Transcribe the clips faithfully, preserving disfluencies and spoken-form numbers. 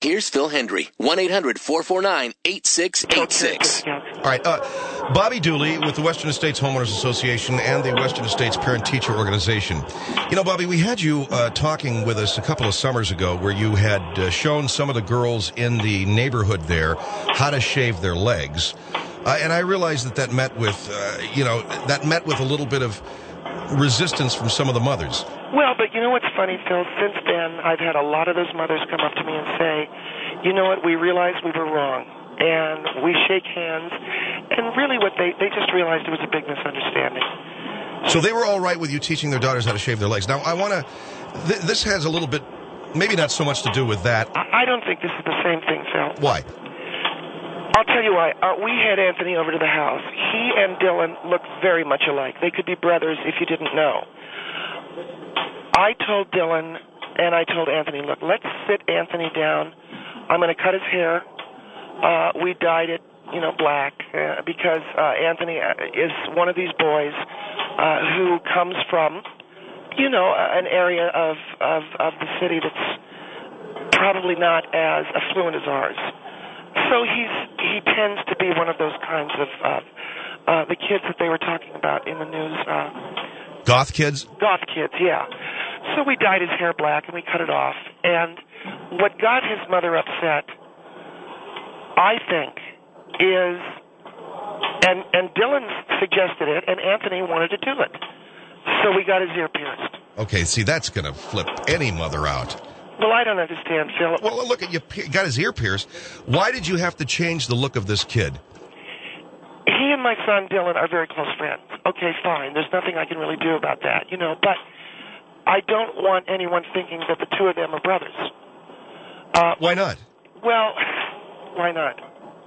Here's Phil Hendry, one eight hundred four four nine eight six eight six. All right, uh, Bobby Dooley with the Western Estates Homeowners Association and the Western Estates Parent-Teacher Organization. You know, Bobby, we had you uh, talking with us a couple of summers ago where you had uh, shown some of the girls in the neighborhood there how to shave their legs. Uh, and I realized that that met with, uh, you know, that met with a little bit of resistance from some of the mothers. Well, but you know what's funny, Phil? Since then, I've had a lot of those mothers come up to me and say, you know what, we realized we were wrong. And we shake hands. And really what they, they just realized it was a big misunderstanding. So they were all right with you teaching their daughters how to shave their legs. Now, I want to, th- this has a little bit, maybe not so much to do with that. I, I don't think this is the same thing, Phil. Why? I'll tell you why. Uh, we had Anthony over to the house. He and Dylan look very much alike. They could be brothers if you didn't know. I told Dylan and I told Anthony, look, let's sit Anthony down. I'm going to cut his hair. Uh, we dyed it, you know, black uh, because uh, Anthony is one of these boys uh, who comes from, you know, an area of, of, of the city that's probably not as affluent as ours. So he's he tends to be one of those kinds of uh, uh, the kids that they were talking about in the news. Uh, Goth kids? Goth kids, yeah. So we dyed his hair black and we cut it off. And what got his mother upset, I think, is, and and Dylan suggested it, and Anthony wanted to do it. So we got his ear pierced. Okay, see, that's going to flip any mother out. Well, I don't understand, Phil. Well, look, at you got his ear pierced. Why did you have to change the look of this kid? He and my son Dylan are very close friends. Okay, fine. There's nothing I can really do about that, you know. But I don't want anyone thinking that the two of them are brothers. Uh, why not? Well, why not?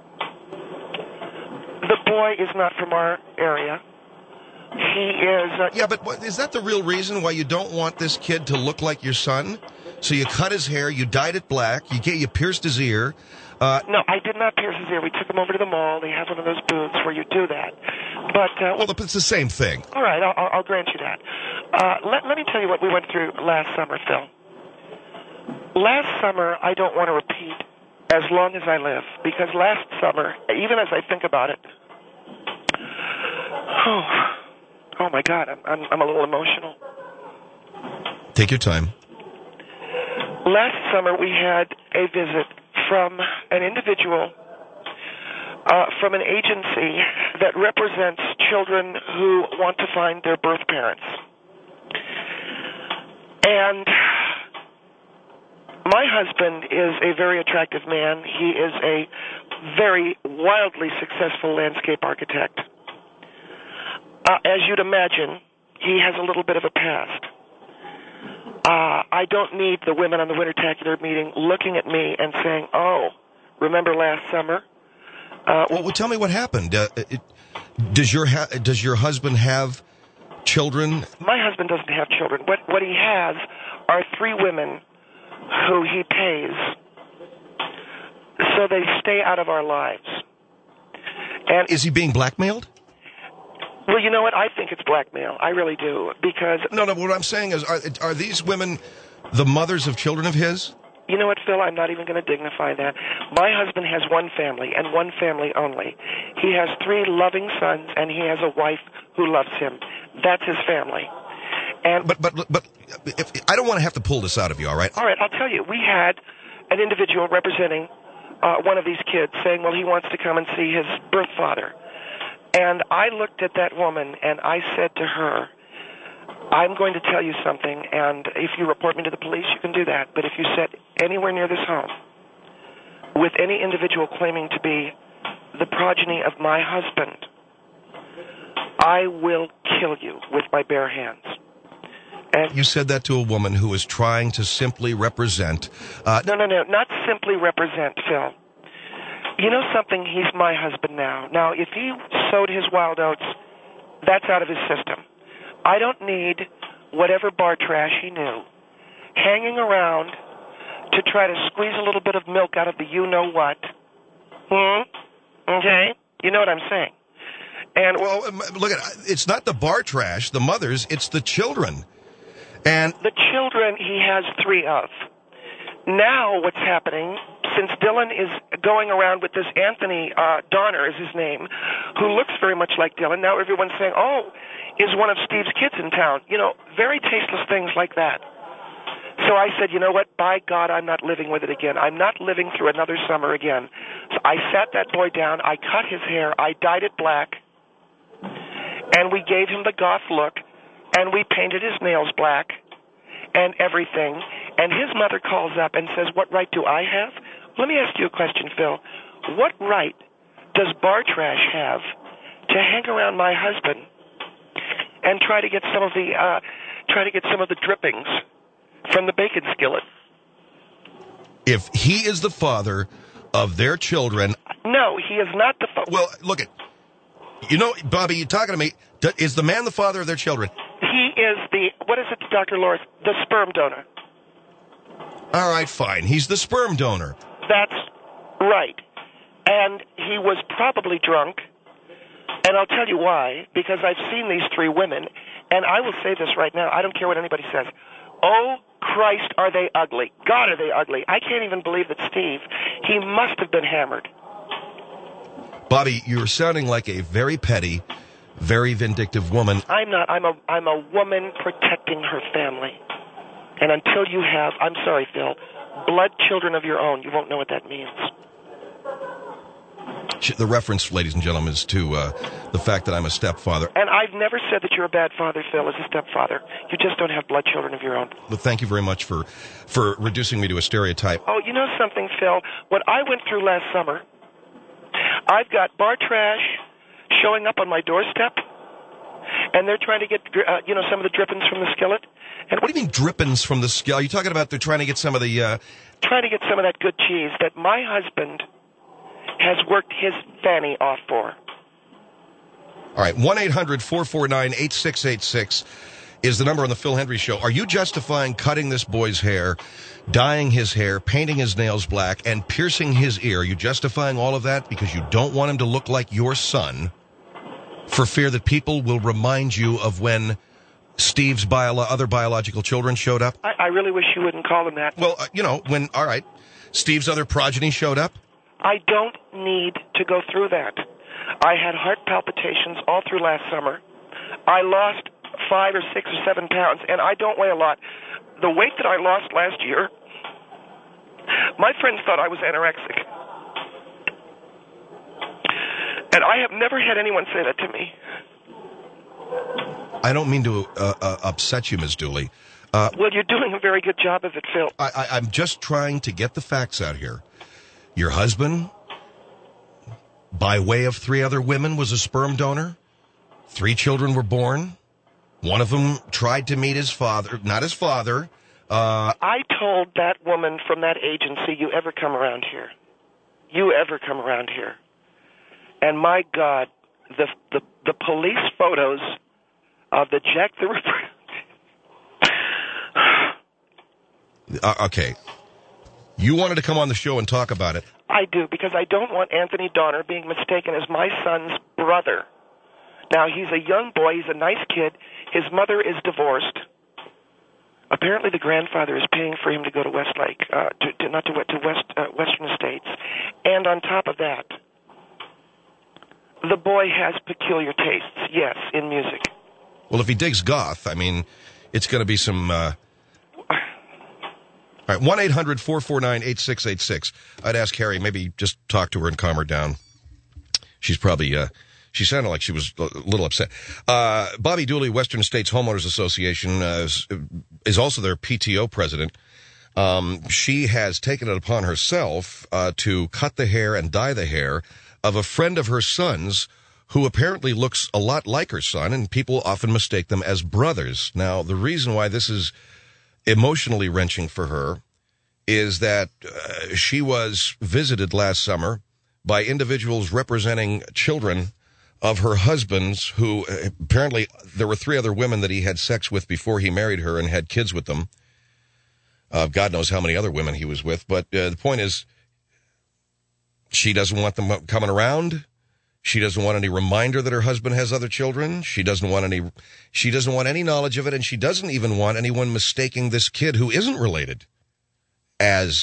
The boy is not from our area. He is... Uh, yeah, but what, is that the real reason why you don't want this kid to look like your son? So you cut his hair, you dyed it black, you you pierced his ear. Uh, no, I did not pierce his ear. We took him over to the mall. They have one of those booths where you do that. But uh, well, it's the same thing. All right, I'll, I'll grant you that. Uh, let, let me tell you what we went through last summer, Phil. Last summer, I don't want to repeat as long as I live, because last summer, even as I think about it, oh, oh my God, I'm, I'm, I'm a little emotional. Take your time. Last summer, we had a visit from an individual uh, from an agency that represents children who want to find their birth parents. And my husband is a very attractive man. He is a very wildly successful landscape architect. Uh, as you'd imagine, he has a little bit of a past. Uh, I don't need the women on the Wintertacular meeting looking at me and saying, oh, remember last summer? Uh, well, well, tell me what happened. Uh, it, does your ha- does your husband have children? My husband doesn't have children. What, what he has are three women who he pays so they stay out of our lives. And is he being blackmailed? Well, you know what? I think it's blackmail. I really do. Because... No, no, what I'm saying is, are, are these women the mothers of children of his? You know what, Phil? I'm not even going to dignify that. My husband has one family, and one family only. He has three loving sons, and he has a wife who loves him. That's his family. And But, but, but, if, I don't want to have to pull this out of you, all right? All right, I'll tell you. We had an individual representing uh, one of these kids saying, well, he wants to come and see his birth father. And I looked at that woman, and I said to her, I'm going to tell you something, and if you report me to the police, you can do that. But if you sit anywhere near this home with any individual claiming to be the progeny of my husband, I will kill you with my bare hands. And you said that to a woman who was trying to simply represent... Uh, no, no, no, not simply represent, Phil. You know something? He's my husband now. Now, if he sowed his wild oats, that's out of his system. I don't need whatever bar trash he knew hanging around to try to squeeze a little bit of milk out of the you-know-what. Hmm? Okay? You know what I'm saying. And well, look, at it's not the bar trash, the mothers, it's the children. And the children he has three of. Now what's happening, since Dylan is going around with this Anthony uh, Donner is his name, who looks very much like Dylan, now everyone's saying, oh, is one of Steve's kids in town? You know, very tasteless things like that. So I said, you know what, by God, I'm not living with it again. I'm not living through another summer again. So I sat that boy down, I cut his hair, I dyed it black, and we gave him the goth look, and we painted his nails black and everything. And his mother calls up and says, what right do I have? Let me ask you a question, Phil. What right does Bar Trash have to hang around my husband and try to get some of the uh, try to get some of the drippings from the bacon skillet? If he is the father of their children... No, he is not the father. Well, look at... You know, Bobby, you're talking to me. D- is the man the father of their children? He is the... What is it, Doctor Loris? The sperm donor. All right, fine. He's the sperm donor. That's right. And he was probably drunk. And I'll tell you why. Because I've seen these three women. And I will say this right now. I don't care what anybody says. Oh, Christ, are they ugly. God, are they ugly. I can't even believe that Steve, he must have been hammered. Bobby, you're sounding like a very petty, very vindictive woman. I'm not. I'm a, I'm a woman protecting her family. And until you have, I'm sorry, Phil, blood children of your own, you won't know what that means. The reference, ladies and gentlemen, is to uh, the fact that I'm a stepfather. And I've never said that you're a bad father, Phil, as a stepfather. You just don't have blood children of your own. Well, thank you very much for, for reducing me to a stereotype. Oh, you know something, Phil? What I went through last summer, I've got Bar Trash showing up on my doorstep, and they're trying to get, uh, you know, some of the drippings from the skillet. And what do you mean drippings from the skillet? Are you talking about they're trying to get some of the... Uh... Trying to get some of that good cheese that my husband has worked his fanny off for. All right, one eight hundred four four nine eight six eight six is the number on the Phil Hendrie Show. Are you justifying cutting this boy's hair, dyeing his hair, painting his nails black, and piercing his ear? Are you justifying all of that because you don't want him to look like your son for fear that people will remind you of when Steve's bio- other biological children showed up? I, I really wish you wouldn't call him that. Well, uh, you know, when, all right, Steve's other progeny showed up? I don't need to go through that. I had heart palpitations all through last summer. I lost five or six or seven pounds, and I don't weigh a lot. The weight that I lost last year, my friends thought I was anorexic. And I have never had anyone say that to me. I don't mean to uh, uh, upset you, Miz Dooley. Uh, well, you're doing a very good job of it, Phil. I, I, I'm just trying to get the facts out here. Your husband, by way of three other women, was a sperm donor. Three children were born. One of them tried to meet his father, not his father. Uh, I told that woman from that agency, you ever come around here. You ever come around here. And my God, the the, the police photos of the Jack the Ripper. uh, okay. You wanted to come on the show and talk about it. I do, because I don't want Anthony Donner being mistaken as my son's brother. Now, he's a young boy. He's a nice kid. His mother is divorced. Apparently, the grandfather is paying for him to go to Westlake, uh, to, to, not to, to West, uh, Western Estates. And on top of that, the boy has peculiar tastes, yes, in music. Well, if he digs goth, I mean, it's going to be some... Uh... All right, one eight hundred four four nine eight six eight six. I'd ask Harry, maybe just talk to her and calm her down. She's probably, uh, she sounded like she was a little upset. Uh, Bobby Dooley, Western States Homeowners Association, uh, is, is also their P T O president. Um, she has taken it upon herself uh, to cut the hair and dye the hair of a friend of her son's who apparently looks a lot like her son, and people often mistake them as brothers. Now, the reason why this is emotionally wrenching for her is that uh, she was visited last summer by individuals representing children of her husband's who uh, apparently there were three other women that he had sex with before he married her and had kids with them. Uh, God knows how many other women he was with. But uh, the point is, she doesn't want them coming around. She doesn't want any reminder that her husband has other children. She doesn't want any, she doesn't want any knowledge of it. And she doesn't even want anyone mistaking this kid who isn't related as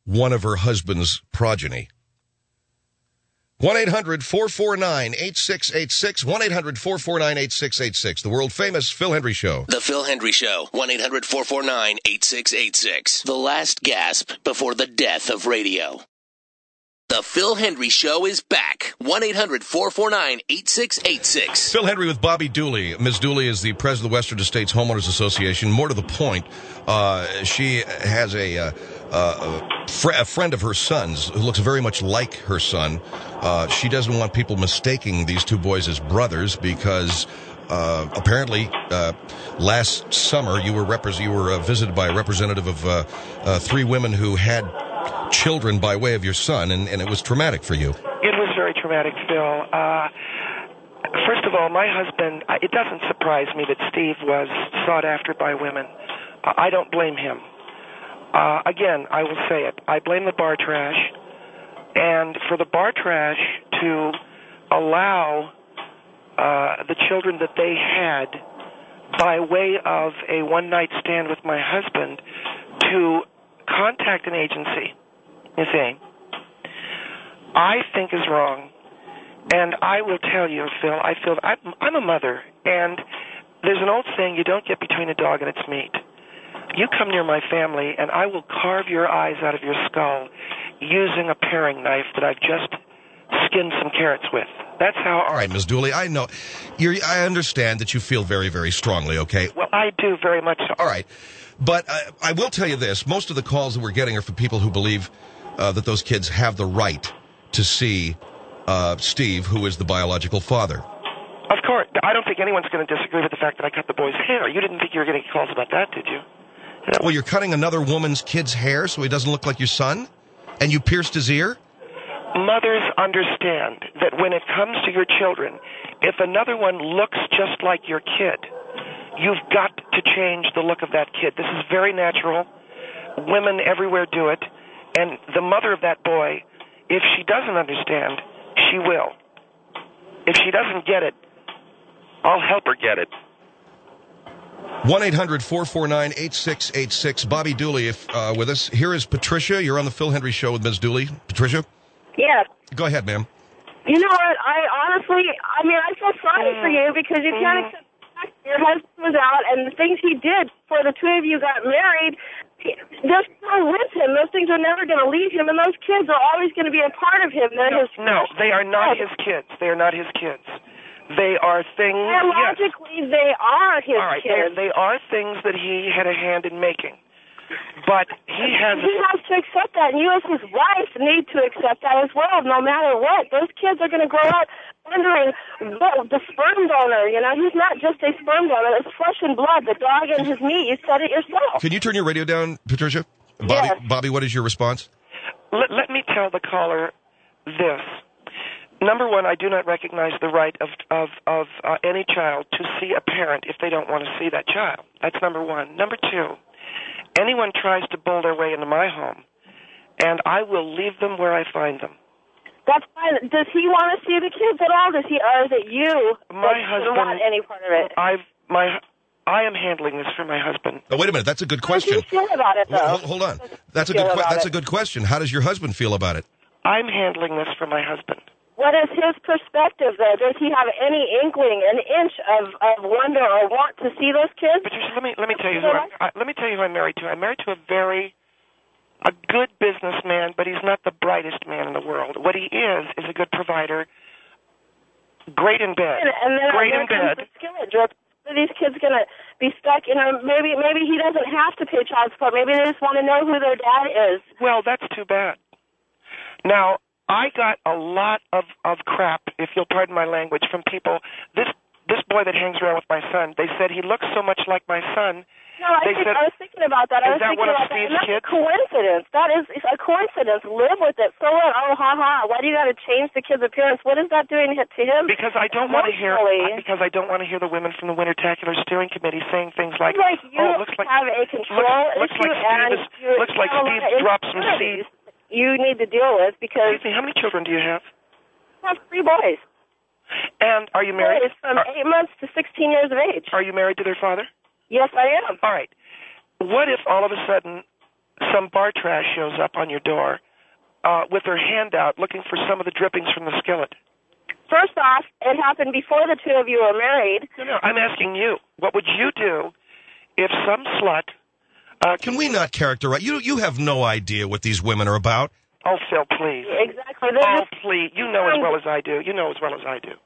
one of her husband's progeny. one eight hundred four four nine eight six eight six, one eight hundred four four nine eight six eight six, the world-famous Phil Hendrie Show. The Phil Hendrie Show, one eight hundred four four nine eight six eight six. The last gasp before the death of radio. The Phil Hendrie Show is back. one eight hundred four four nine eight six eight six. Phil Hendrie with Bobby Dooley. Miz Dooley is the president of the Western States Homeowners Association. More to the point, uh, she has a, uh, uh, a, fr- a friend of her son's who looks very much like her son. Uh, she doesn't want people mistaking these two boys as brothers because uh, apparently uh, last summer you were repre- you were uh, visited by a representative of uh, uh, three women who had children by way of your son, and, and it was traumatic for you. It was very traumatic, Phil. Uh, first of all, my husband, it doesn't surprise me that Steve was sought after by women. Uh, I don't blame him. Uh, again, I will say it. I blame the bar trash, and for the bar trash to allow uh, the children that they had by way of a one-night stand with my husband to contact an agency, you see, I think is wrong. And I will tell you, Phil, I feel I'm, I'm a mother, and there's an old saying, you don't get between a dog and its meat. You come near my family, and I will carve your eyes out of your skull using a paring knife that I've just skinned some carrots with. That's how... All right, Miz Dooley, I know. You're, I understand that you feel very, very strongly, okay? Well, I do very much so. All right. But uh, I will tell you this. Most of the calls that we're getting are from people who believe uh, that those kids have the right to see uh, Steve, who is the biological father. Of course. I don't think anyone's going to disagree with the fact that I cut the boy's hair. You didn't think you were getting calls about that, did you? You know? Well, you're cutting another woman's kid's hair so he doesn't look like your son? And you pierced his ear? Mothers understand that when it comes to your children, if another one looks just like your kid, you've got to change the look of that kid. This is very natural. Women everywhere do it. And the mother of that boy, if she doesn't understand, she will. If she doesn't get it, I'll help her get it. one eight hundred four four nine eight six eight six. Bobby Dooley if, uh, with us. Here is Patricia. You're on the Phil Hendrie Show with Miz Dooley. Patricia? Yes. Go ahead, ma'am. You know what? I honestly, I mean, I feel sorry for you because you can't accept the fact that your husband was out and the things he did for the two of you got married, he, they're still with him. Those things are never going to leave him, and those kids are always going to be a part of him. They're No, his no, they are not his kids. They are not his kids. They are things... Biologically, yes. they are his All right, kids. they, they are things that he had a hand in making. But he has... He has to accept that, and you as his wife need to accept that as well, no matter what. Those kids are going to grow up wondering, what, the sperm donor, you know, he's not just a sperm donor. It's flesh and blood, the dog and his meat. You said it yourself. Can you turn your radio down, Patricia? Bobby, Yes. Bobby, what is your response? Let, let me tell the caller this. Number one, I do not recognize the right of of, of uh, any child to see a parent if they don't want to see that child. That's number one. Number two, anyone tries to bull their way into my home, and I will leave them where I find them. That's fine. Does he want to see the kids at all? Does he, or is it you My that husband... doesn't want any part of it? I've my I am handling this for my husband. Oh, wait a minute. That's a good How do question. you feel about it, though? Hold, hold on. That's a good. Que- that's a good question. How does your husband feel about it? I'm handling this for my husband. What is his perspective, though? Does he have any inkling, an inch of, of wonder or want to see those kids? Patricia, let me let me tell you who I'm, I, let me tell you who I'm married to. I'm married to a very a good businessman, but he's not the brightest man in the world. What he is is a good provider. Great in bed. And, and then Great there in bed. comes the skillet drip. Are these kids going to be stuck? You know, maybe maybe he doesn't have to pay child support. Maybe they just want to know who their dad is. Well, that's too bad. Now, I got a lot of, of crap, if you'll pardon my language, from people. This this boy that hangs around with my son, they said he looks so much like my son. No, I, They think, said, I was thinking about that. I is was that thinking one of about that. Steve's And that's kids? a coincidence. That is a coincidence. Live with it. So what? Oh, ha ha. Why do you got to change the kid's appearance? What is that doing to him? Because I don't want to hear Emotionally. because I don't want to hear the women from the Wintertacular Steering Committee saying things like, Like you "Oh, looks like have a control looks, looks issue, like Steve and is, you looks like have a lot Steve of dropped some insecurities seed." you need to deal with because Excuse me, how many children do you have? I have three boys. And are you married? Boys from Are, eight months to sixteen years of age. are you married to their father? Yes, I am. All right. What if all of a sudden some bar trash shows up on your door uh, with her hand out looking for some of the drippings from the skillet? First off, it happened before the two of you were married. No, no, I'm asking you. What would you do if some slut... Uh, Can we not characterize... You, you have no idea what these women are about. Oh, Phil, please. Exactly. They're Oh, just- please. You know as well as I do. You know as well as I do.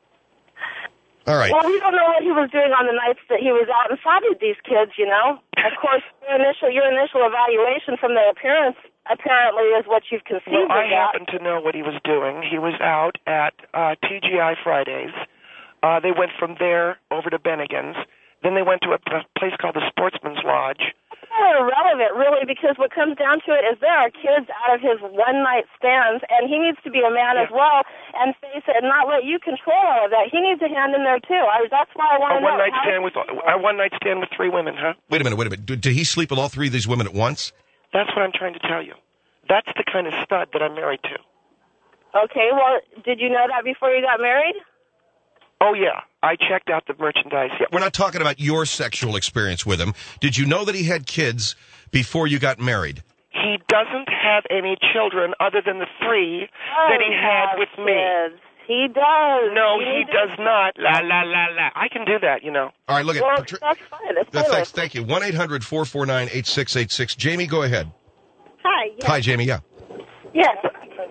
All right. Well, we don't know what he was doing on the nights that he was out and fathered these kids, you know. Of course, your initial, your initial evaluation from the appearance apparently is what you've conceived Well, I of that. happen to know what he was doing. He was out at uh, T G I Fridays. Uh, they went from there over to Bennigan's. Then they went to a, a place called the Sportsman's Lodge. It's not irrelevant, really, because what comes down to it is there are kids out of his one-night stands, and he needs to be a man Yeah. as well and face it and not let you control all of that. He needs a hand in there, too. I, that's why I want A to know. one-night how- stand with a one-night stand with three women, huh? Wait a minute, wait a minute. Did, did he sleep with all three of these women at once? That's what I'm trying to tell you. That's the kind of stud that I'm married to. Okay, well, did you know that before you got married? Oh, yeah. I checked out the merchandise. Yeah. We're not talking about your sexual experience with him. Did you know that he had kids before you got married? He doesn't have any children other than the three that he had with me. Kids. He does. No, You he need to- does not. La, la, la, la. I can do that, you know. All right, look at... Well, Patri- that's fine. That's Uh, fine. thanks, thank you. one eight hundred four four nine eight six eight six. Jamie, go ahead. Hi. Yes. Hi, Jamie, yeah. Yes.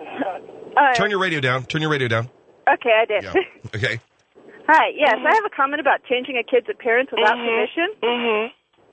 Uh, Turn your radio down. Turn your radio down. okay, I did. Yeah. Okay. Hi. Yes, I have a comment about changing a kid's appearance without permission. Mm-hmm.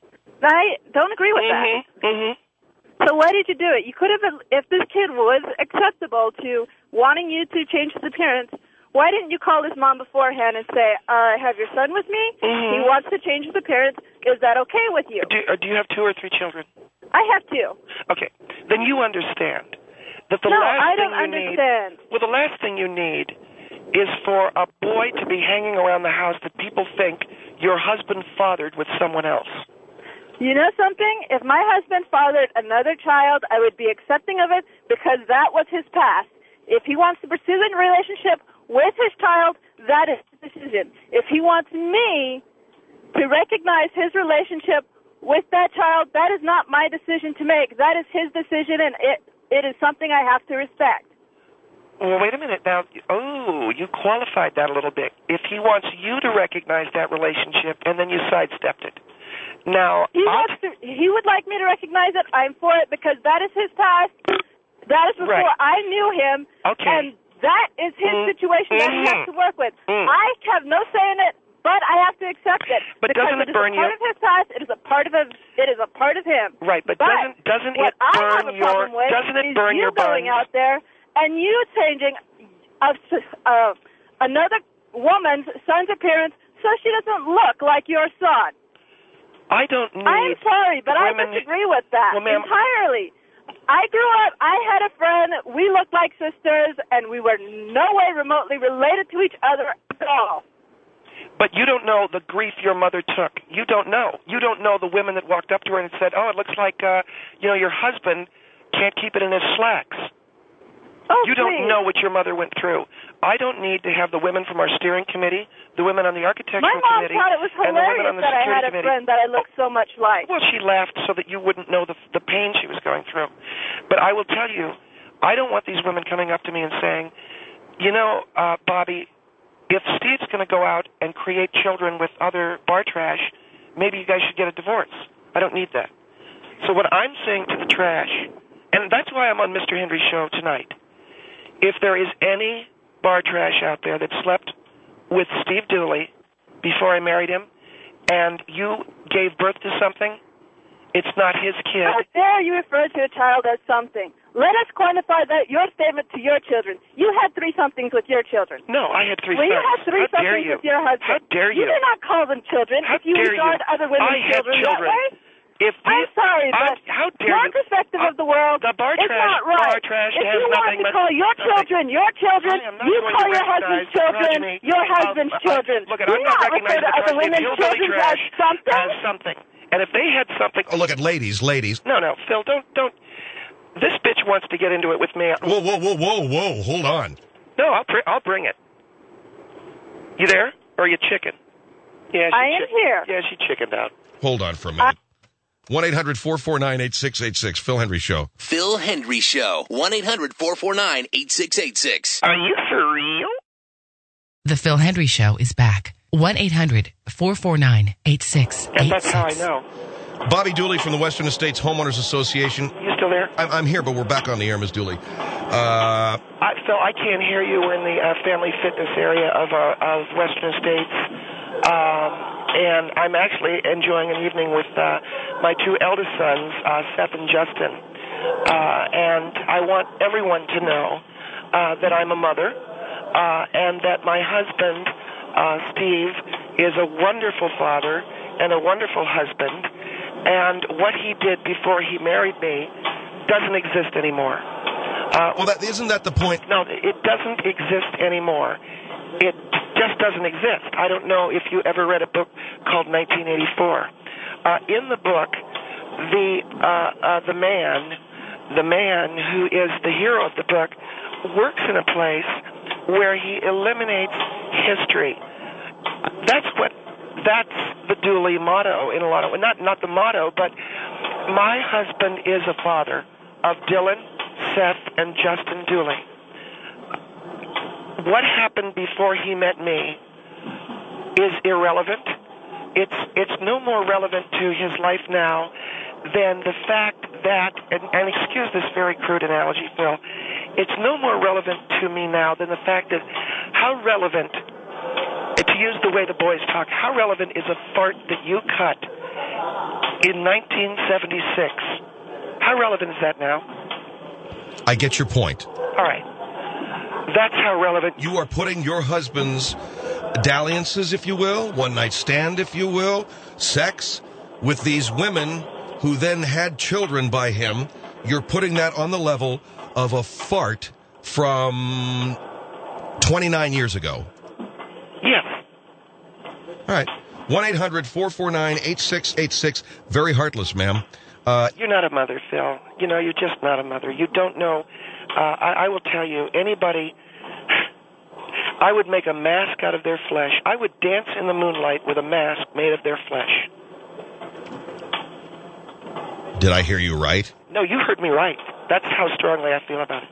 I don't agree with Mm-hmm. that. Mm-hmm. So why did you do it? You could have, if this kid was acceptable to wanting you to change his appearance, why didn't you call his mom beforehand and say, uh, I have your son with me. Mm-hmm. He wants to change his appearance. Is that okay with you? Do, uh, do you have two or three children? I have two. Okay. Then you understand that the No, last I thing don't you understand. need... Well, the last thing you need is for a boy to be hanging around the house that people think your husband fathered with someone else. You know something? If my husband fathered another child, I would be accepting of it because that was his past. If he wants to pursue the relationship with his child, that is his decision. If he wants me to recognize his relationship with that child, that is not my decision to make. That is his decision, and it it is something I have to respect. Well, wait a minute now. Oh, you qualified that a little bit. If he wants you to recognize that relationship, and then you sidestepped it. Now, He I'll wants to, he would like me to recognize it. I'm for it because that is his past. That is before Right. I knew him. Okay. And that is his Mm, situation that he has mhm. to work with. Mm. I have no say in it, but I have to accept it. But because doesn't it is burn a part you- of his past. It is a part of his, it is a part of him. right, but, But doesn't doesn't what it I burn have a your problem with doesn't it is burn you your going buns? out there and you changing a, uh, another woman's son's appearance so she doesn't look like your son. I don't need. I'm sorry, but I women- disagree with that Well, ma'am- entirely. I grew up, I had a friend, we looked like sisters, and we were no way remotely related to each other at all. But you don't know the grief your mother took. You don't know. You don't know the women that walked up to her and said, "Oh, it looks like uh, you know your husband can't keep it in his slacks." Oh, You don't please. know what your mother went through. I don't need to have the women from our steering committee, the women on the architectural My mom committee, thought it was and the women hilarious on the that I security had a committee. friend that I looked so much like. Well, she laughed so that you wouldn't know the the pain she was going through. But I will tell you, I don't want these women coming up to me and saying, you know, uh, Bobby, if Steve's going to go out and create children with other bar trash, maybe you guys should get a divorce. I don't need that. So what I'm saying to the trash, and that's why I'm on Mister Henry's show tonight, if there is any bar trash out there that slept with Steve Dooley before I married him, and you gave birth to something, it's not his kid. How dare you refer to a child as something? Let us quantify that your statement to your children. You had three somethings with your children. No, I had three Well, you sons. had three How dare somethings you? with your husband. How dare you? You did not call them children How if you dare regard you? other women's I had children, children. that way. If we, I'm sorry, I- but how dare your you? perspective Uh, of the world the bar is trash, not right. bar trash if has you want nothing to but- call your nothing. children your children, I am not you going call to your recognize husband's the children progeny your of- husband's uh, uh, children. Look, Do I'm not not refer recognizing to the other progeny of women's hillbilly children as trash something. as something. And if they had something... Oh, look at ladies, ladies. No, no, Phil, don't, don't... This bitch wants to get into it with me. Whoa, whoa, whoa, whoa, whoa. Hold on. No, I'll, br- I'll bring it. You there? Or are you chicken? Yeah, she I am chick- here. Yeah, she chickened out. Hold on for a minute. one eight hundred four four nine eight six eight six. Phil Hendrie Show. Phil Hendrie Show. one eight hundred four four nine eight six eight six. Are you for real? The Phil Hendrie Show is back. one eight hundred four four nine eight six eight six. And that's how I know. Bobby Dooley from the Western Estates Homeowners Association. You still there? I'm, I'm here, but we're back on the air, Miz Dooley. Uh, I, Phil, I can't hear you. We're in the uh, family fitness area of, uh, of Western Estates. Um, and I'm actually enjoying an evening with uh, my two eldest sons, uh, Seth and Justin. Uh, and I want everyone to know uh, that I'm a mother uh, and that my husband, uh, Steve, is a wonderful father and a wonderful husband. And what he did before he married me doesn't exist anymore. Uh, well, that, isn't that the point? No, it doesn't exist anymore. It just doesn't exist. I don't know if you ever read a book called nineteen eighty-four. Uh, in the book, the uh, uh, the man, the man who is the hero of the book, works in a place where he eliminates history. That's what. That's the Dooley motto in a lot of ways. Not not the motto, but my husband is a father of Dylan, Seth, and Justin Dooley. What happened before he met me is irrelevant. It's it's no more relevant to his life now than the fact that, and, and excuse this very crude analogy, Phil, it's no more relevant to me now than the fact that how relevant, to use the way the boys talk, how relevant is a fart that you cut in nineteen seventy-six? How relevant is that now? I get your point. All right. That's how relevant. You are putting your husband's dalliances, if you will, one-night stand, if you will, sex with these women who then had children by him. You're putting that on the level of a fart from twenty-nine years ago. Yes. All right. one eight hundred four four nine eight six eight six. Very heartless, ma'am. Uh, you're not a mother, Phil. You know, you're just not a mother. You don't know. Uh, I, I will tell you, anybody, I would make a mask out of their flesh. I would dance in the moonlight with a mask made of their flesh. Did I hear you right? No, you heard me right. That's how strongly I feel about it.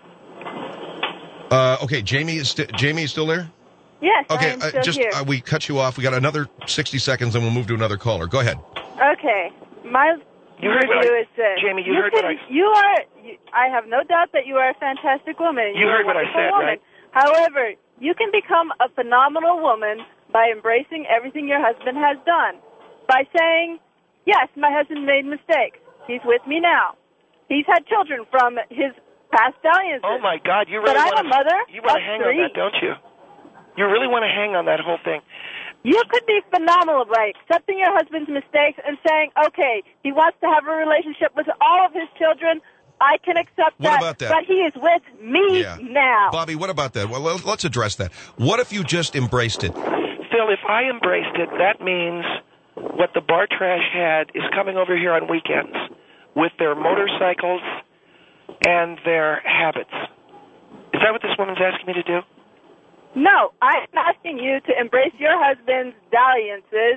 Uh, okay, Jamie is, st- Jamie is still there? Yes, okay, I am still uh, just here. uh, we cut you off. We got another sixty seconds, and we'll move to another caller. Go ahead. Okay, my you heard review what I, is this. Jamie, you, you heard can, what I... You are, you, I have no doubt that you are a fantastic woman. You You're heard what I said, woman. right? However, you can become a phenomenal woman by embracing everything your husband has done. By saying, yes, my husband made mistakes. He's with me now. He's had children from his past dalliances. Oh, my God. You really but want I'm a mother You want to of hang three. on that, don't you? You really want to hang on that whole thing. You could be phenomenal by accepting your husband's mistakes and saying, okay, he wants to have a relationship with all of his children. I can accept what that, about that, but he is with me yeah. now. Bobby, what about that? Well, let's address that. What if you just embraced it? Phil, if I embraced it, that means what the bar trash had is coming over here on weekends with their motorcycles and their habits. Is that what this woman's asking me to do? No, I'm asking you to embrace your husband's dalliances.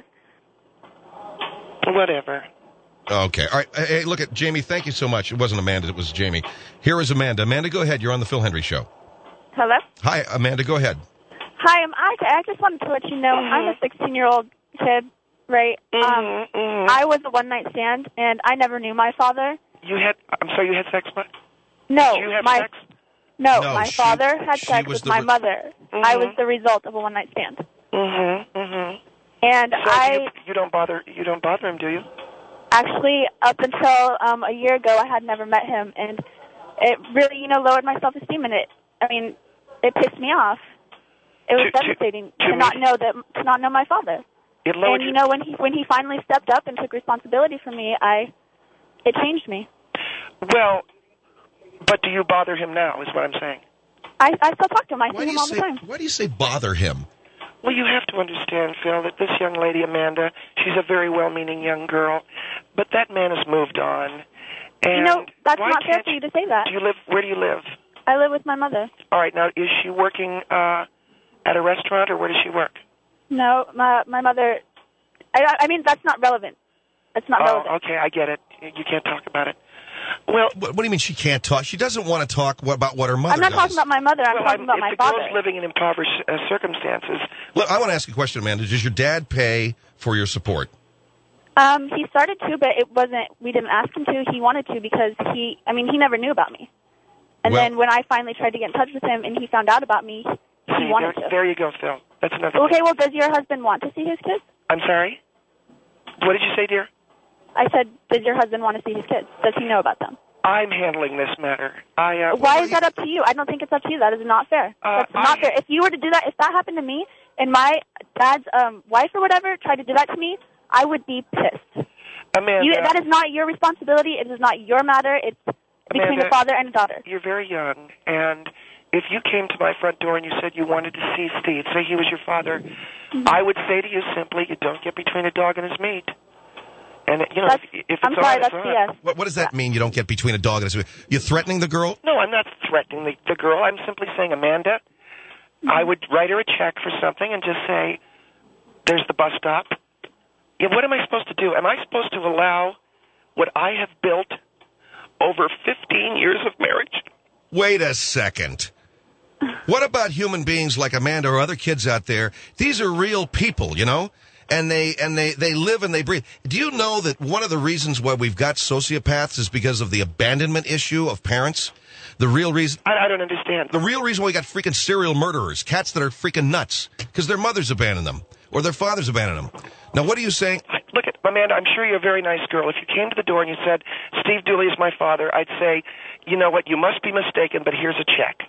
Whatever. Okay. All right. Hey, look at Jamie. Thank you so much. It wasn't Amanda. It was Jamie. Here is Amanda. Amanda, go ahead. You're on the Phil Hendrie Show. Hello? Hi, Amanda. Go ahead. Hi, I'm I, I just wanted to let you know Mm-hmm. I'm a sixteen-year-old kid, right? Mm-hmm, um, mm-hmm. I was a one-night stand, and I never knew my father. You had, I'm sorry, you had sex what? No, Did you have my, sex? No, No, my she- father had she sex was with the my re- mother. Mm-hmm. I was the result of a one-night stand. Mm-hmm, mm-hmm. And So I you, you don't bother, you don't bother him, do you? actually, up until um, a year ago, I had never met him, and it really, you know, lowered my self-esteem, and it, I mean, it pissed me off. It was To- to- devastating to to, me- not know that, to not know my father. It lowered And you your- know, when he when he finally stepped up and took responsibility for me, I it changed me. Well, but do you bother him now, is what I'm saying. I, I still talk to him. I Why see do him you all say? the time. Why do you say bother him? Well, you have to understand, Phil, that this young lady, Amanda, she's a very well-meaning young girl, but that man has moved on. And You know, that's why not fair can't for you to say that. Do you live? Where do you live? I live with my mother. All right, now is she working uh, at a restaurant, or where does she work? No, my my mother. I I mean, that's not relevant. It's not Oh, relevant. okay, I get it. You can't talk about it. Well, What, what do you mean she can't talk? She doesn't want to talk what, about what her mother I'm not does. talking about my mother. I'm well, talking I'm, about if my the father. girl's living in impoverished uh, circumstances, Look, I want to ask you a question, Amanda. Does your dad pay for your support? Um, he started to, but it wasn't. We didn't ask him to. He wanted to because he. I mean, he never knew about me. And Well- then when I finally tried to get in touch with him, and he found out about me, he see, wanted there, to. there you go, Phil. That's another Okay, thing. well, does your husband want to see his kids? I'm sorry? What did you say, dear? I said, does your husband want to see his kids? Does he know about them? I'm handling this matter. I, uh, Why well, is that up to you? I don't think it's up to you. That is not fair. Uh, That's not I- fair. If you were to do that, if that happened to me, and my dad's um, wife or whatever tried to do that to me, I would be pissed. Amanda, You, that is not your responsibility. It is not your matter. It's between Amanda, a father and a daughter. you're very young, and if you came to my front door and you said you wanted to see Steve, say he was your father, Mm-hmm. I would say to you simply, you don't get between a dog and his meat. And, you know, That's, if, if it's I'm on, sorry, it's that's on. B S. What, what does that mean? You don't get between a dog and his... You're threatening the girl? No, I'm not threatening the, the girl. I'm simply saying, Amanda, I would write her a check for something and just say, there's the bus stop. Yeah, what am I supposed to do? Am I supposed to allow what I have built over fifteen years of marriage? Wait a second. What about human beings like Amanda or other kids out there? These are real people, you know? And they and they, they live and they breathe. Do you know that one of the reasons why we've got sociopaths is because of the abandonment issue of parents? The real reason... I, I don't understand. The real reason why we got freaking serial murderers, cats that are freaking nuts, because their mothers abandoned them or their fathers abandoned them. Now, what are you saying? I- Look, at Amanda, I'm sure you're a very nice girl. If you came to the door and you said, Steve Dooley is my father, I'd say, you know what, you must be mistaken, but here's a check.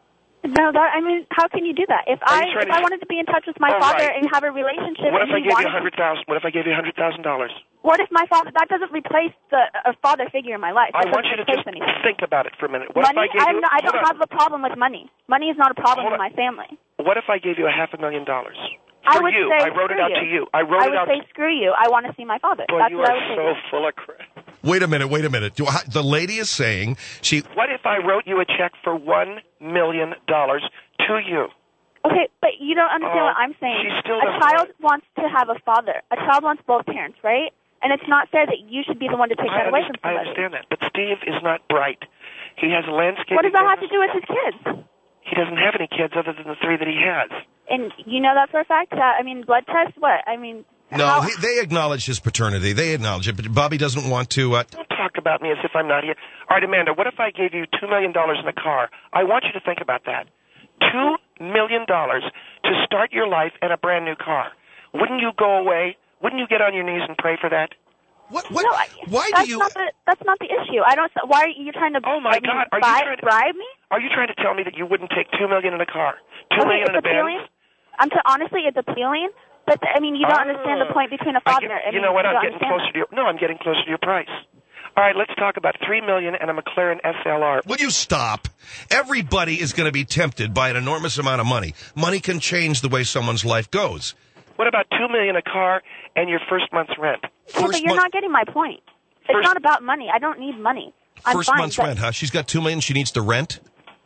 No, that, I mean, how can you do that? If Are I you trying if to- I wanted to be in touch with my Oh, father right. and have a relationship, What if and I he gave you wanted a hundred thousand? What if I gave you a hundred thousand dollars? What if my father? That doesn't replace the a father figure in my life. I That want you doesn't to replace just anything. think about it for a minute. What Money? if I gave I'm you? not, I don't hold on. have a problem with money. Money is not a problem Hold in on. my family. What if I gave you a half a million dollars? I For would you, say I wrote it screw out you. to you. I wrote I it would out. say screw you. I want to see my father. Boy, That's you what are I would say. so full of crap. Wait a minute, wait a minute. Do I, the lady is saying she... What if I wrote you a check for one million dollars to you? Okay, but you don't understand Oh, what I'm saying. she still a doesn't child want- wants to have a father. A child wants both parents, right? And it's not fair that you should be the one to take I, that away underst- from I somebody. understand that, but Steve is not bright. He has a landscape. What does that have to do with his kids? He doesn't have any kids other than the three that he has. And you know that for a fact? That, I mean, blood test, what? I mean... No, how, he, they acknowledge his paternity. They acknowledge it, but Bobby doesn't want to... Uh, Don't talk about me as if I'm not here. All right, Amanda, what if I gave you two million dollars in a car? I want you to think about that. two million dollars to start your life in a brand new car. Wouldn't you go away? Wouldn't you get on your knees and pray for that? what? What? No, I, why that's do you... Not the, that's not the issue. I don't... Why are you trying to... Oh, my I mean, God, are you buy, trying to- bribe me? Are you trying to tell me that you wouldn't take two million dollars in a car? two Okay, million it's dollars in a appealing. Benz? I'm t- honestly, it's appealing, but I mean, you don't Oh. understand the point between a I father. get- I you mean, know what? you I'm don't getting understand closer to your. No, I'm getting closer to your price. All right, let's talk about three million dollars and a McLaren S L R. Will you stop? Everybody is going to be tempted by an enormous amount of money. Money can change the way someone's life goes. What about two million dollars a car and your first month's rent? Yeah, but First you're month- not getting my point. It's First- not about money. I don't need money. I'm First fine, month's but- rent, huh? She's got two million. She needs to rent.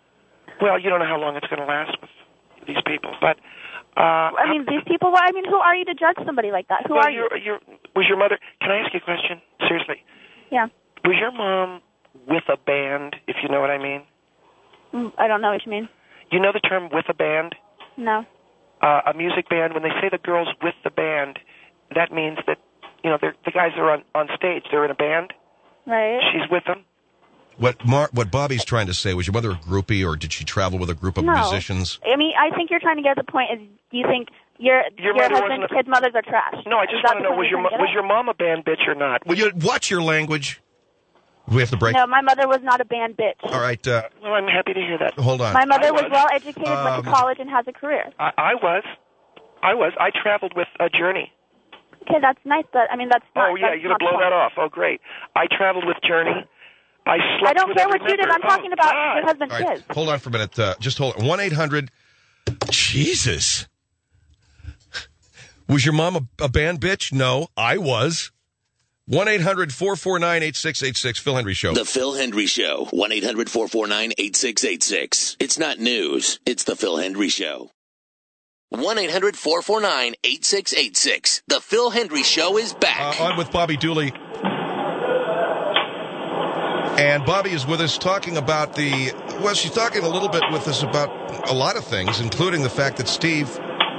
Well, you don't know how long it's going to last with these people, but. Uh, I mean, these people. Well, I mean, who are you to judge somebody like that? Who well, are you? you're, you're, was your mother? Can I ask you a question? Seriously, Yeah. was your mom with a band? If you know what I mean. Mm, I don't know what you mean. You know the term "with a band"? No. Uh, a music band. When they say the girl's with the band, that means that you know they're, the guys are on on stage. They're in a band. Right. She's with them. What Mar- what Bobby's trying to say, was your mother a groupie, or did she travel with a group of No. musicians? I mean, I think you're trying to get to the point is you think your Your your, mother husband's wasn't a- kids' mothers are trash. No, I Is just that want to the know point was you're your mo- trying to was get your mom a band bitch or not? Will you watch your language? We have to break. at? No, my mother was not a band bitch. All right, uh, Well, I'm happy to hear that. hold on. My mother I was was. well educated, went Um, to college, and has a career. I, I was, I was. I traveled with a Journey. Okay, that's nice, but I mean, that's not. Oh yeah, that's you're gonna not blow the that point. off. Oh great. I traveled with Journey. I slept I don't with care every what you did. member. I'm talking Oh, about God. your husband's All right, kids. hold on for a minute. Uh, just hold on. one eight hundred Jesus. Was your mom a, a band bitch? No, I was. one eight hundred four four nine eight six eight six, Phil Hendry Show. The Phil Hendry Show. one eight hundred four four nine eight six eight six. It's not news. It's the Phil Hendry Show. one eight hundred four four nine eight six eight six. The Phil Hendry Show is back. Uh, on with Bobby Dooley. And Bobby is with us talking about the, well, she's talking a little bit with us about a lot of things, including the fact that Steve,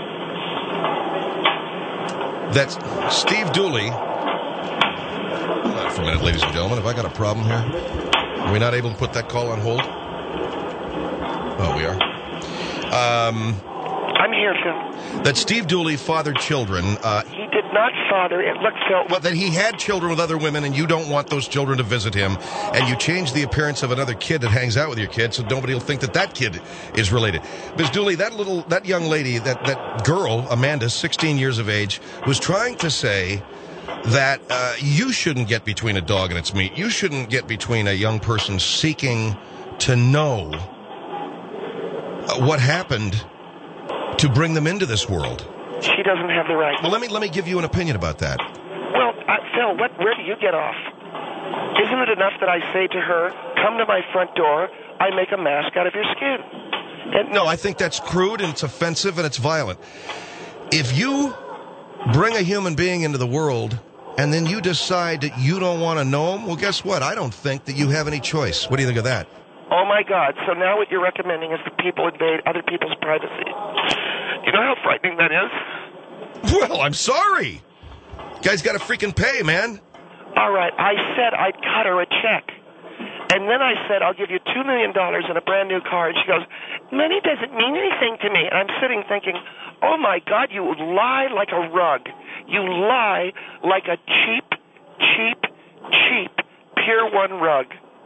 that Steve Dooley, hold on for a minute, ladies and gentlemen, have I got a problem here? Are we not able to put that call on hold? Oh, we are. Um... I'm here, Phil. That Steve Dooley fathered children. Uh, he did not father it. Look, Phil. Well, that he had children with other women, and you don't want those children to visit him, and you change the appearance of another kid that hangs out with your kid, so nobody will think that that kid is related. Miz Dooley, that little, that young lady, that that girl, Amanda, sixteen years of age, was trying to say that uh, you shouldn't get between a dog and its meat. You shouldn't get between a young person seeking to know uh, what happened to bring them into this world. She doesn't have the right. Well, let me let me give you an opinion about that. Well, uh, Phil, what, where do you get off? Isn't it enough that I say to her, come to my front door, I make a mask out of your skin? And no, I think that's crude and it's offensive and it's violent. If you bring a human being into the world and then you decide that you don't want to know him, well, guess what? I don't think that you have any choice. What do you think of that? Oh, my God. So now what you're recommending is that people invade other people's privacy. You know how frightening that is? Well, I'm sorry. Guy's got to freaking pay, man. All right. I said I'd cut her a check. And then I said, I'll give you two million dollars and a brand new car. And she goes, money doesn't mean anything to me. And I'm sitting thinking, oh, my God, you lie like a rug. You lie like a cheap, cheap, cheap Pier one rug.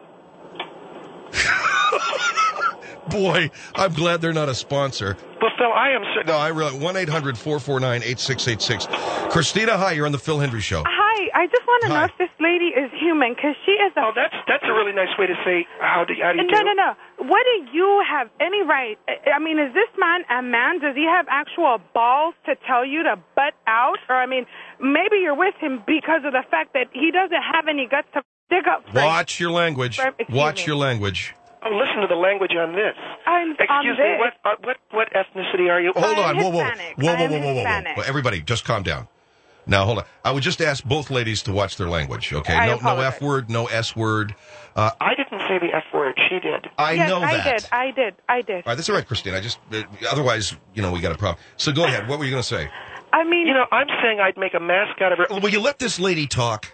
Boy, I'm glad they're not a sponsor. Well, Phil, I am certain. No, I really. one eight hundred four four nine eight six eight six. Christina, hi, you're on the Phil Hendry Show. Hi, I just want to know if this lady is human, because she is a... Oh, that's that's a really nice way to say, how do, how do you no, do? No, no, no. What do you have any right... I mean, is this man a man? Does he have actual balls to tell you to butt out? Or, I mean, maybe you're with him because of the fact that he doesn't have any guts to dig up... Watch your language. Watch me. your language. Oh, listen to the language on this. I'm Excuse on me, this. what, uh, what what ethnicity are you? Hold on, I'm whoa, whoa, Hispanic. whoa, whoa, whoa, I'm whoa, whoa, whoa, Hispanic. whoa. Everybody, just calm down. Now, hold on. I would just ask both ladies to watch their language, okay? I no, no apologize. F word, no S word. Uh, I didn't say the F word. She did. I yes, know that. I did. I did. I did. All right, that's all right, Christine. I just, uh, otherwise, you know, we got a problem. So go ahead. What were you going to say? I mean... You know, I'm saying I'd make a mask out of her. Well, will you let this lady talk?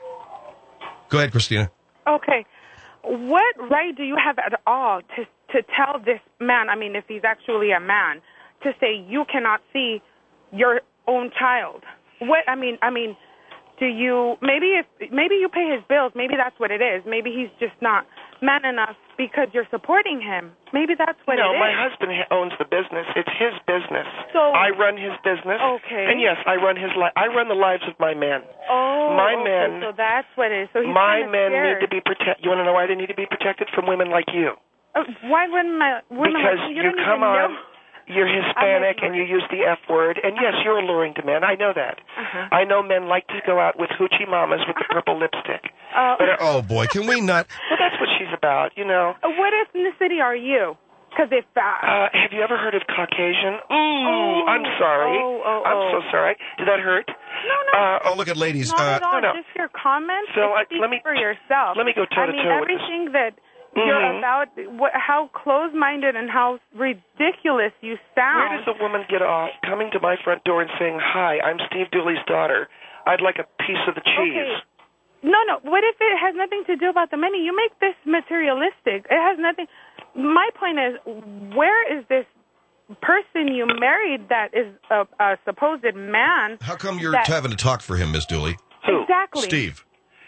Go ahead, Christina. Okay. What right do you have at all to to tell this man, I mean, if he's actually a man, to say you cannot see your own child? What, I mean, I mean, do you, maybe if, maybe you pay his bills, maybe that's what it is. Maybe he's just not man enough because you're supporting him. Maybe that's what no, it is. No, my husband owns the business. It's his business. So I run his business. Okay. And yes, I run his li- I run the lives of my men. Oh, my okay, men. So that's what it is. So he's my kind of men scared. need to be protected. You want to know why they need to be protected from women like you? Uh, why wouldn't my women Because like you, you don't come even on. know? You're Hispanic and you use the F word, and yes, you're alluring to men. I know that. Uh-huh. I know men like to go out with hoochie mamas with the purple lipstick. Uh, but, uh, oh boy, can we not? Well, that's what she's about, you know. Uh, what ethnicity are you? Because if uh, uh, have you ever heard of Caucasian? Ooh, oh, I'm sorry. Oh, oh, I'm oh. so sorry. Did that hurt? No, no. Uh, oh, look at ladies. Not uh, at all. no, no. Just your comments. So, it I, speaks let me for yourself. Let me go toe I to mean, toe with everything this. that you're Mm-hmm. about, what, how close-minded and how ridiculous you sound. Where does a woman get off coming to my front door and saying, "Hi, I'm Steve Dooley's daughter. I'd like a piece of the cheese." Okay. No, no. What if it has nothing to do about the money? You make this materialistic. It has nothing. My point is, where is this person you married that is a, a supposed man? How come you're that, having to talk for him, Miss Dooley? Who? Exactly. Steve.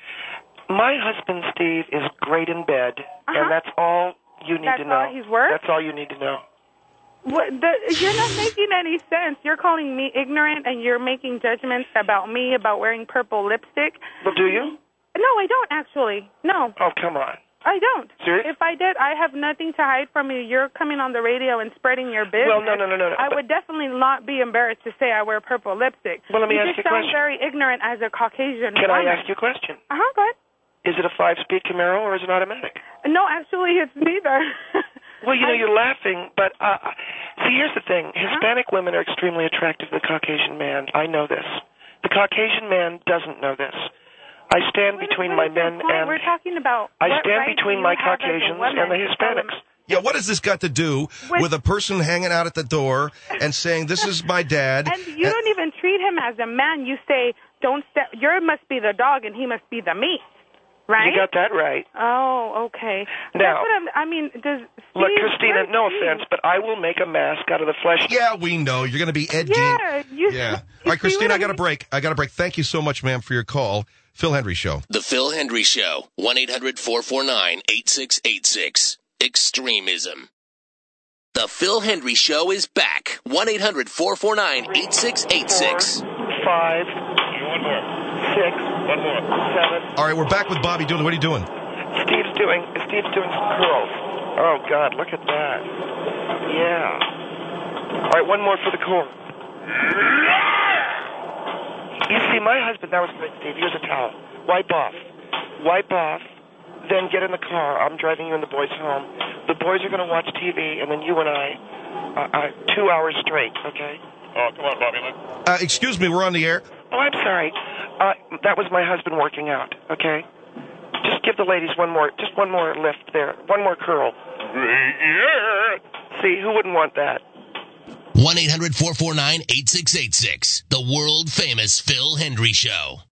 My husband, Steve, is great in bed, uh-huh. and that's all you need that's to know. All he's worth? That's all you need to know. What, the, you're not making any sense. You're calling me ignorant, and you're making judgments about me about wearing purple lipstick. Well, do you? No, I don't, actually. No. Oh, come on. I don't. Serious? If I did, I have nothing to hide from you. You're coming on the radio and spreading your business. Well, no, no, no, no. no I would definitely not be embarrassed to say I wear purple lipstick. Well, let me you ask just you a sound question. very ignorant as a Caucasian Can woman. I ask you a question? Uh-huh, go ahead. Is it a five-speed Camaro or is it automatic? No, actually, it's neither. Well, you know, I, you're laughing, but uh, See, here's the thing. Hispanic women are extremely attractive to the Caucasian man. I know this. The Caucasian man doesn't know this. I stand What- between what my is your men point? and... We're talking about I what stand right between do my you have as a Caucasians woman and the to tell them- Hispanics. Yeah, what does this got to do With- with a person hanging out at the door and saying, this is my dad? And you don't even treat him as a man. You say, don't step. You must be the dog and he must be the meat. Right? You got that right. Oh, okay. Now- That's what I'm, I mean, does Look, Steve, Christina, where's no Steve? offense, but I will make a mask out of the flesh. Yeah, we know. You're going to be Ed Yeah, Gein. you- Yeah. you All right, see Christina, what I got I a break. I got a break. Thank you so much, ma'am, for your call. Phil Hendry Show. The Phil Hendry Show, one eight hundred four four nine eight six eight six. Extremism. The Phil Hendry Show is back. one eight hundred four four nine eight six eight six. Five, One more. six, One more. seven. All right, we're back with Bobby Dooley. What are you doing? Steve's doing Steve's doing some curls. Oh God, look at that. Yeah. All right, one more for the core. You see, my husband, that was great, Steve. Here's a towel. Wipe off. Wipe off. Then get in the car. I'm driving you and the boys home. The boys are going to watch T V, and then you and I, uh, uh, two hours straight, okay? Oh, come on, Bobby. Let's... Uh, excuse me, we're on the air. Oh, I'm sorry. Uh, that was my husband working out, okay? Just give the ladies one more, just one more lift there. One more curl. Yeah. See, who wouldn't want that? one eight hundred four four nine eight six eight six. The world famous Phil Hendry Show.